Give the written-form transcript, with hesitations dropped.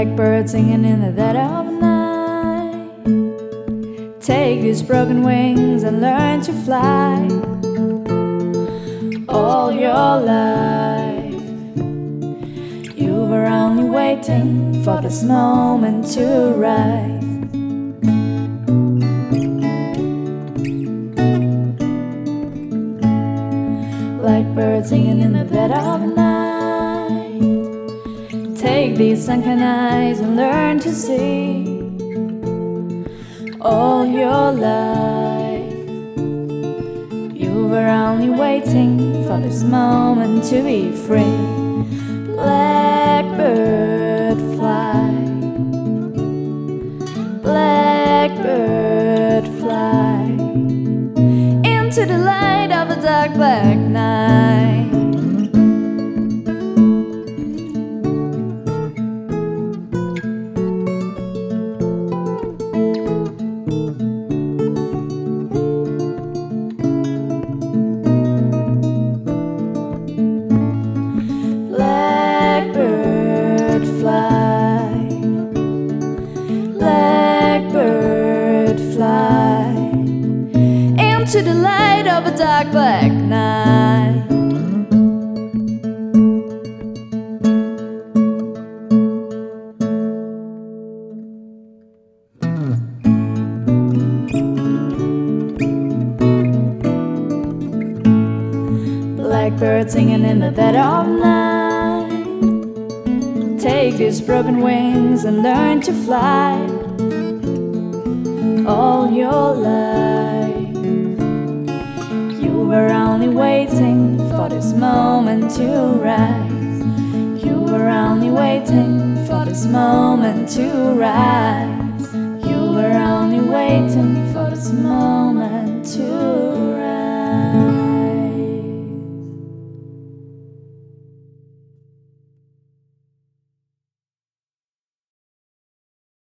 Blackbird singing in the dead of night. Take these broken wings and learn to fly. All your life you were only waiting for this moment to rise. Blackbird singing in the dead of night. Take these sunken eyes and learn to see. All your life you were only waiting for this moment to be free. Blackbird fly, blackbird fly into the light of a dark black night. Blackbird fly, blackbird fly into the light of a dark black night. Blackbird singing in the dead of night. Take these broken wings and learn to fly. All your life you were only waiting for this moment to rise. You were only waiting for this moment to rise. You were only waiting for this moment.